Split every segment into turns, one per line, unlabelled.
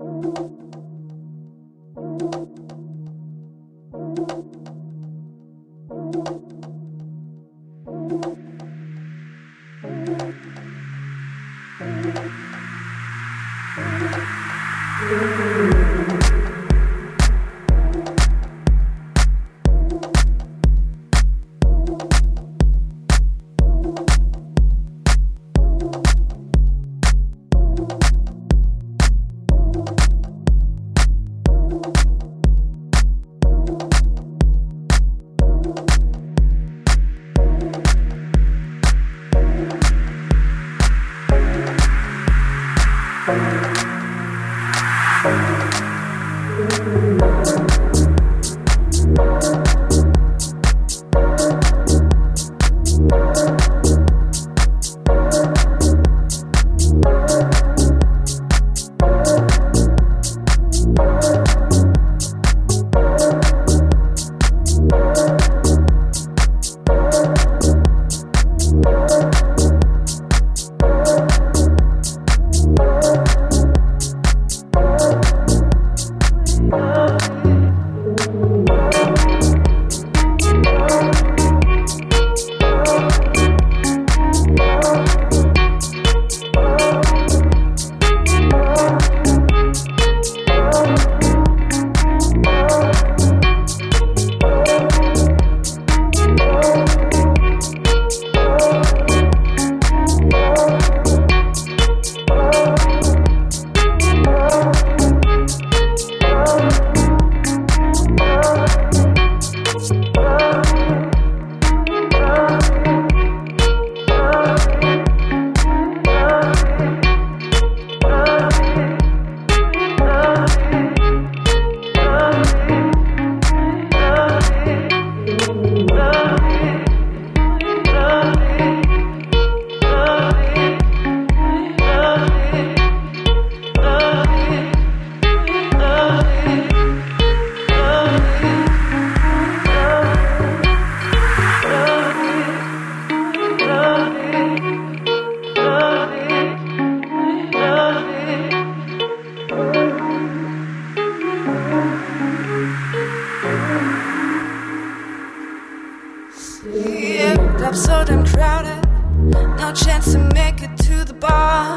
Club so damn crowded, no chance to make it to the bar.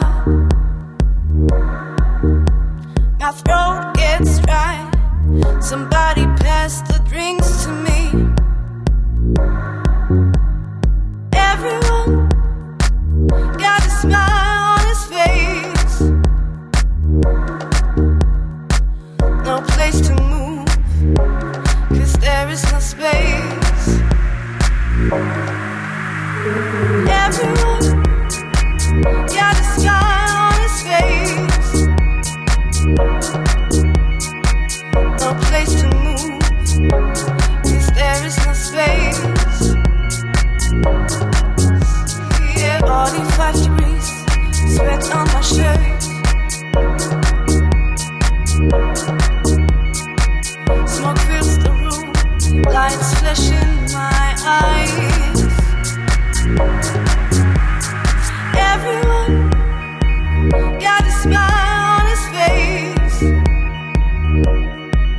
My throat gets dry, somebody pass the drinks to me. Everyone got a smile on his face, no place to move, 'cause there is no space. Everyone got a smile on his face, no place to move, 'cause there is no space. Yeah, 45 degrees, sweat on my shirt. Smoke fills the room, lights flash in my eyes. Everyone got a smile on his face,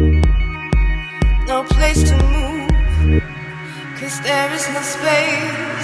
no place to move, 'cause there is no space.